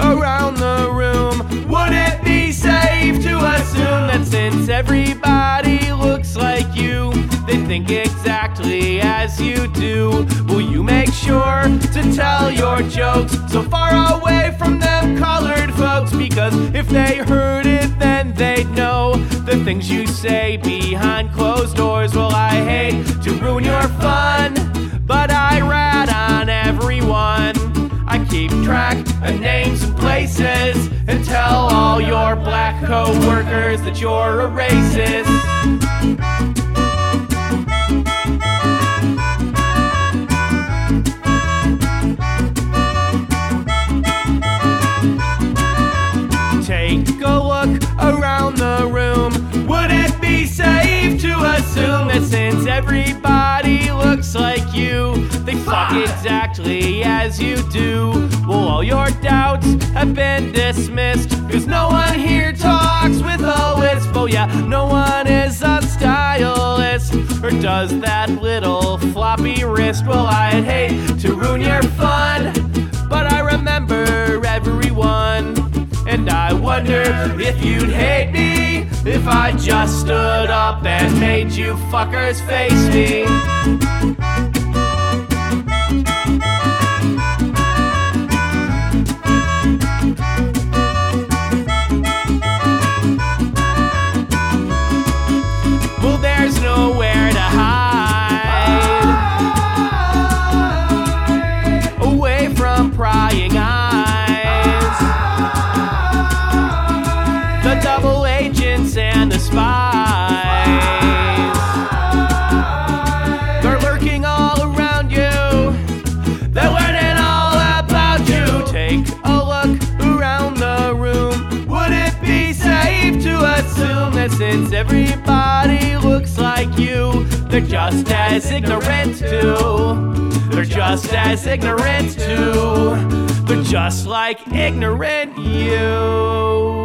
around the room. Would it be safe to assume that since everybody looks like you, they think exactly as you do? Will you make sure to tell your jokes so far away from them colored folks? Because if they heard it, then they'd know the things you say behind closed doors. Well, I hate to ruin your fun, but I rat on everyone. I keep track of names and places and tell all your black co-workers that you're a racist. Take a look around the room. Would it be safe to assume that since everybody looks like you, they fuck exactly as you do? Well, all your doubts have been dismissed, 'cause no one here talks with a lisp. Oh yeah, no one is a stylist or does that little floppy wrist. Well, I'd hate to ruin your fun, but I remember everyone. And I wonder if you'd hate me if I just stood up and made you fuckers face me. Well, there's nowhere to hide away from prying eyes. The double agents and the spies, they're lurking all around you. They're learning all about you. Take a look around the room. Would it be safe to assume that since everybody looks like you, they're just as ignorant too? They're just as ignorant too. They're just like ignorant you.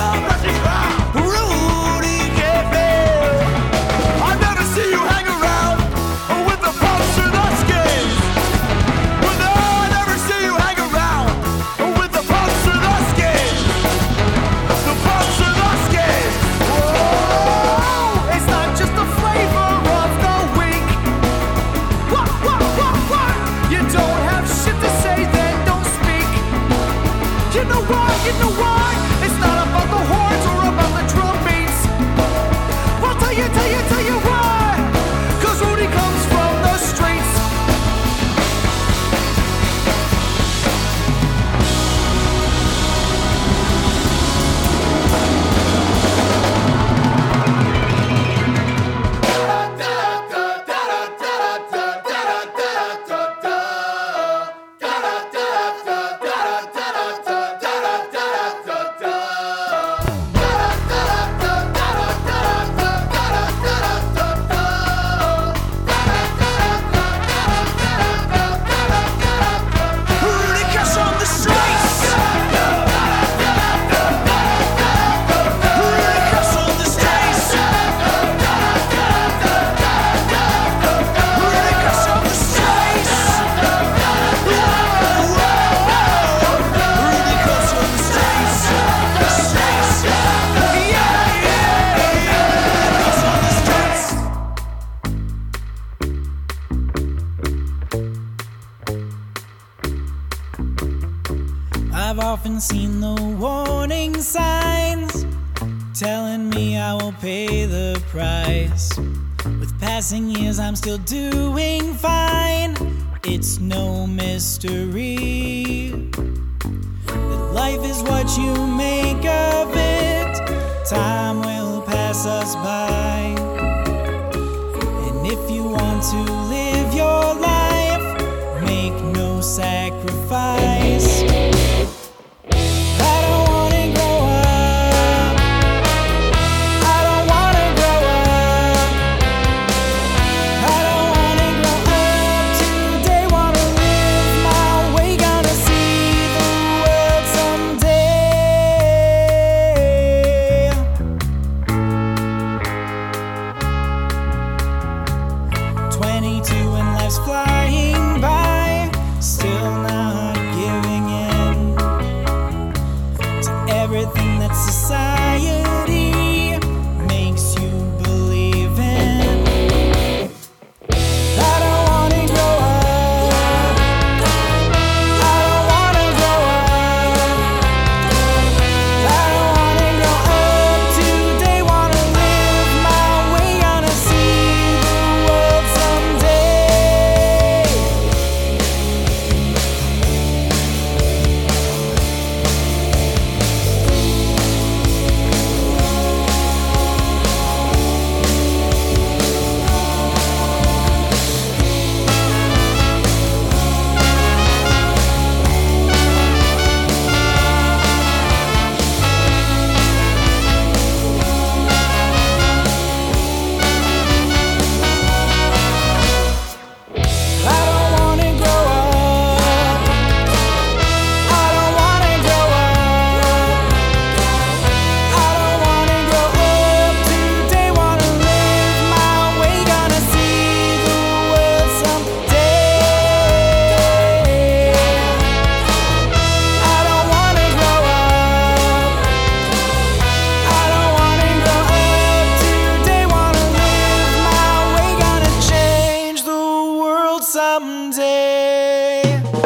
I've often seen the warning signs telling me I will pay the price. With passing years, I'm still doing fine. It's no mystery that life is what you make of it. Time will pass us by. And if you want to live your life, make no sacrifice. Flying by, still not giving in to everything that society makes you believe in. I don't wanna grow up. I don't wanna grow up. I don't wanna grow up today. Wanna live my way, gonna see the world someday. Someday.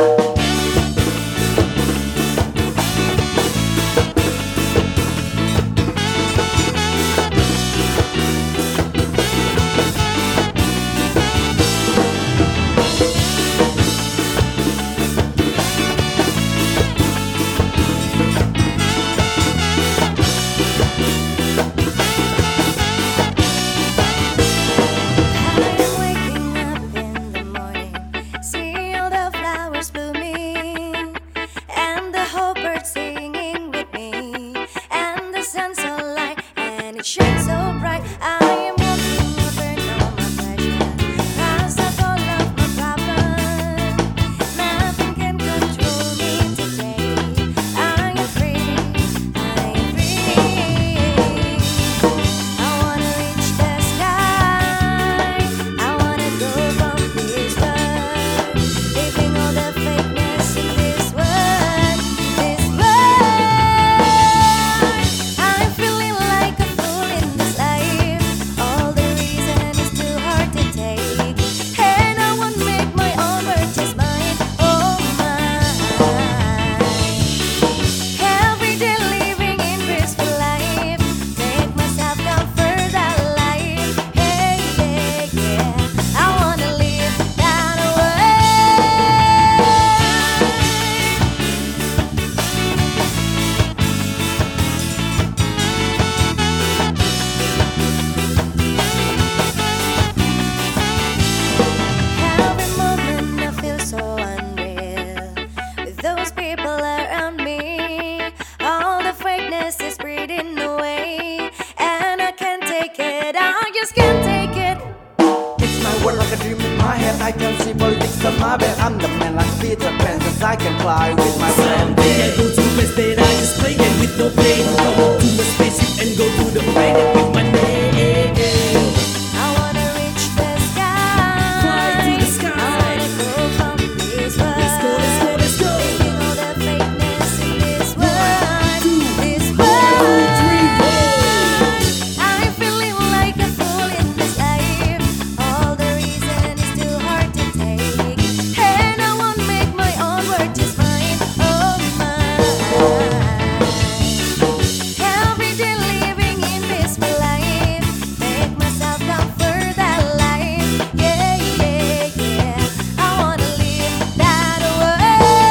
Shines so bright. I am walking over all my pleasure. Past up all of my problems. Nothing can control me today. I am free. I am free. fly with my friend. Someday I go to a place that I just play and with no plane. Come on to a spaceship and go to the planet with my name. I wanna reach the sky. Fly to the sky. I wanna go from this world. Let's go, let's go, let's go. Breaking all the fakeness in this world. This 1, 2, 3, world. I'm feeling like a fool in this life. All the reason is too hard to take. And I won't make my own word just fine. Oh my. Every day living in peaceful life. Make myself come for that life. Yeah, yeah, yeah. I wanna live that way.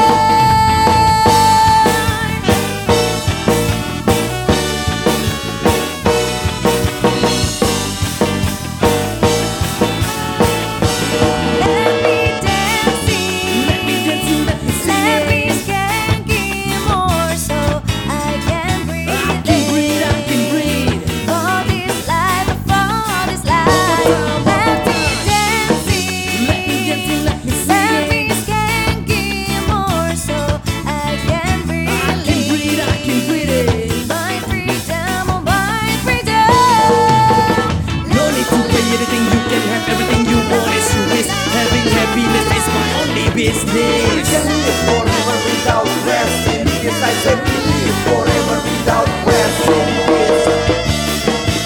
Let me dancing. let me sing. Let me skanking more so I can breathe. I can breathe, I can breathe. For this life, for this life. Let me dancing. Let me dancing, let me Let me sing. skanking more so I can breathe. I can breathe, I can breathe it. My freedom, oh my freedom. No need to pay anything, you can have everything you want as you wish. Having happiness is my only We business. can live forever without resting. Yes, I said we live forever without resting. Yes.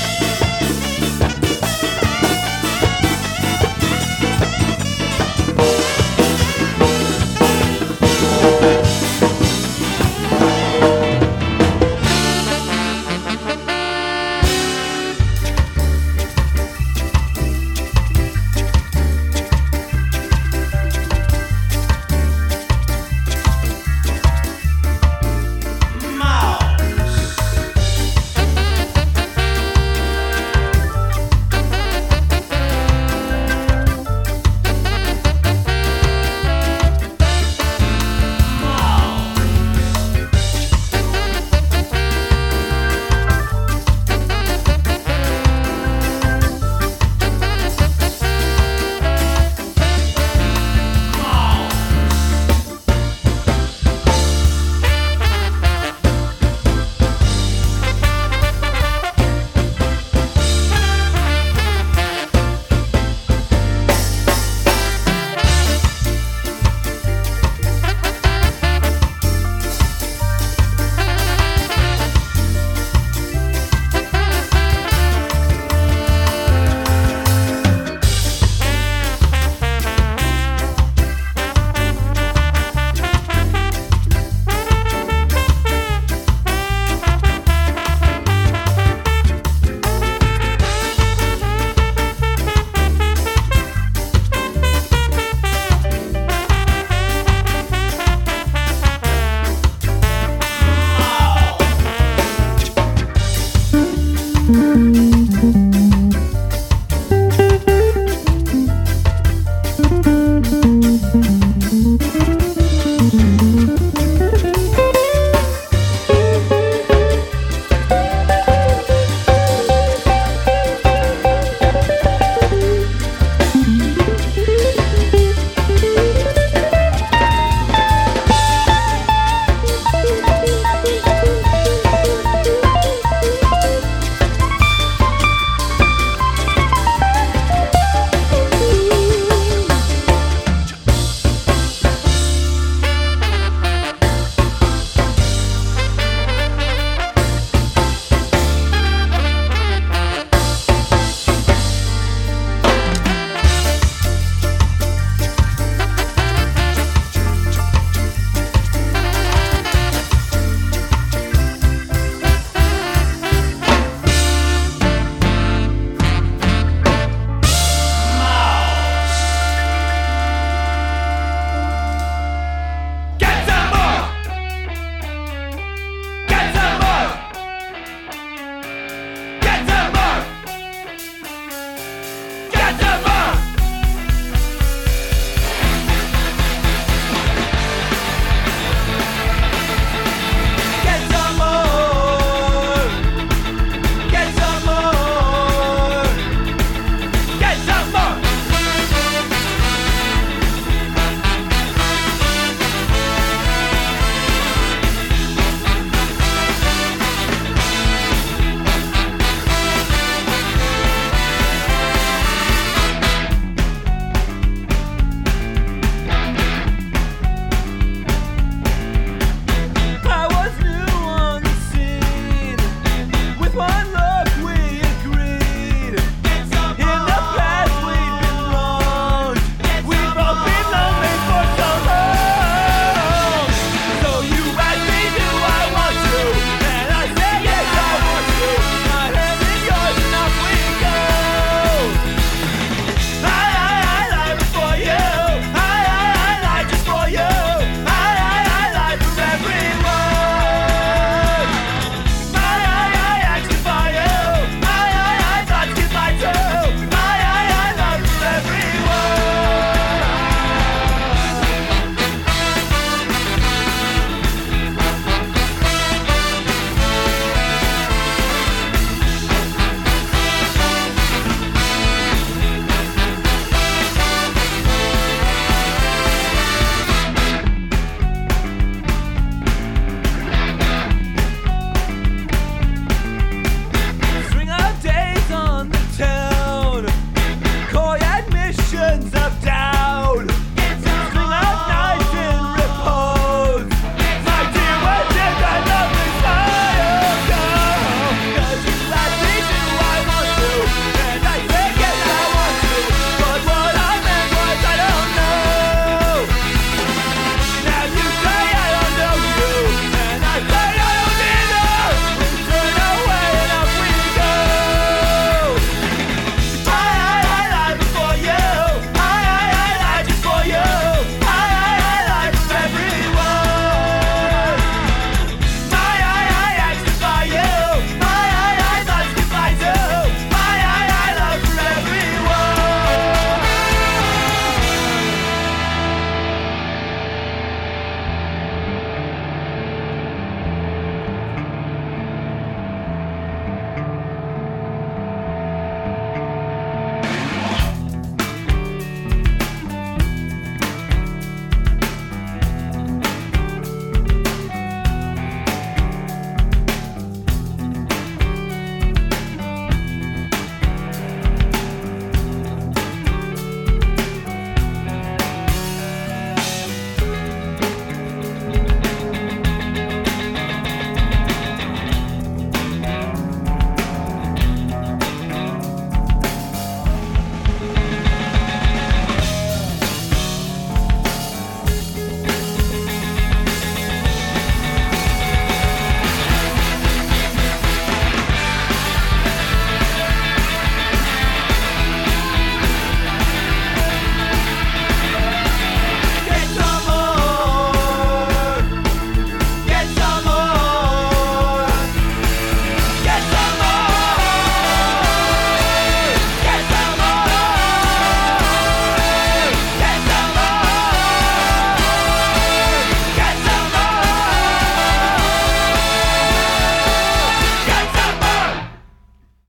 Thank